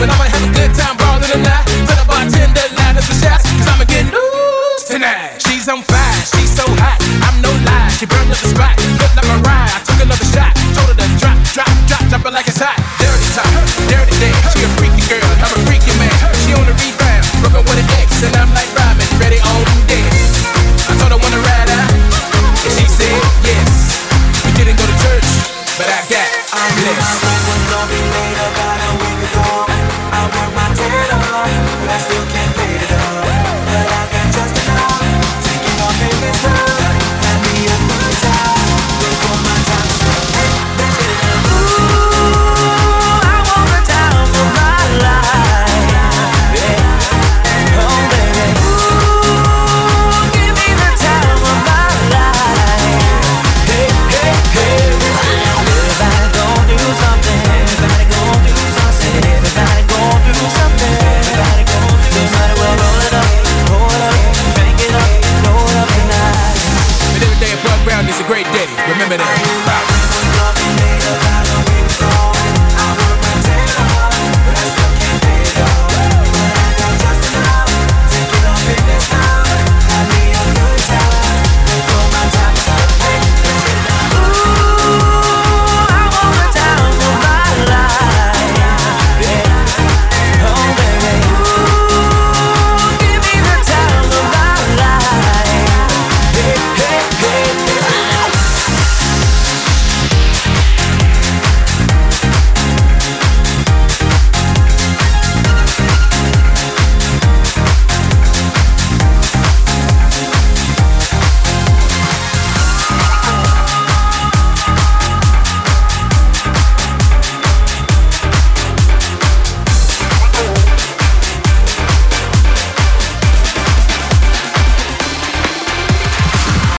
But I'ma have a good time balling tonight. Tell the bartender line up the shots, cause I'ma get loose tonight. She's on fire, she's so hot, I'm no lie. She burned up the spot.